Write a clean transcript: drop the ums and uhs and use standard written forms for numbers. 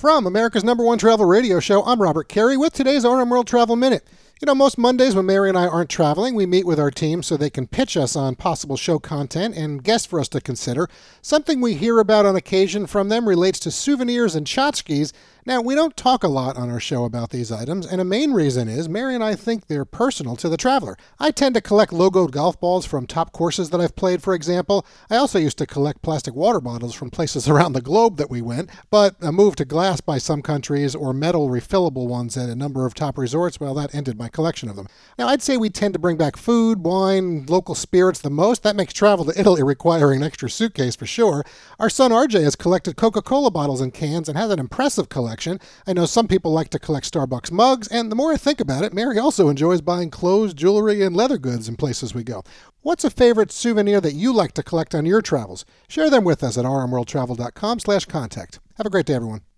From America's #1 travel radio show, I'm Robert Carey with today's RM World Travel Minute. You know, most Mondays when Mary and I aren't traveling, we meet with our team so they can pitch us on possible show content and guests for us to consider. Something we hear about on occasion from them relates to souvenirs and tchotchkes. Now, we don't talk a lot on our show about these items, and a main reason is Mary and I think they're personal to the traveler. I tend to collect logoed golf balls from top courses that I've played, for example. I also used to collect plastic water bottles from places around the globe that we went, but a move to glass by some countries or metal refillable ones at a number of top resorts, well, that ended my collection of them. Now, I'd say we tend to bring back food, wine, local spirits the most. That makes travel to Italy requiring an extra suitcase for sure. Our son RJ has collected Coca-Cola bottles and cans and has an impressive collection. I know some people like to collect Starbucks mugs, and the more I think about it, Mary also enjoys buying clothes, jewelry, and leather goods in places we go. What's a favorite souvenir that you like to collect on your travels? Share them with us at rmworldtravel.com/contact. Have a great day, everyone.